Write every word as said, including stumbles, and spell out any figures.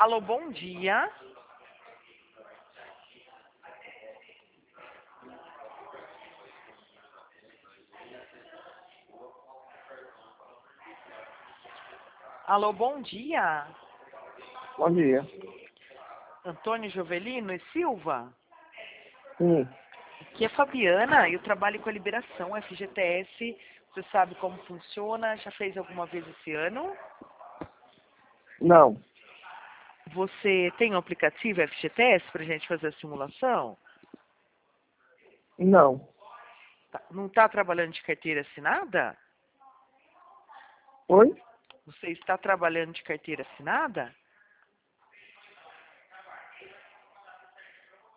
Alô, bom dia. Alô, bom dia. Bom dia. Antônio Jovelino e Silva? Sim. Aqui é Fabiana, eu trabalho com a Liberação F G T S. Você sabe como funciona? Já fez alguma vez esse ano? Não. Você tem um aplicativo F G T S para a gente fazer a simulação? Não. Tá. Não está trabalhando de carteira assinada? Oi? Você está trabalhando de carteira assinada?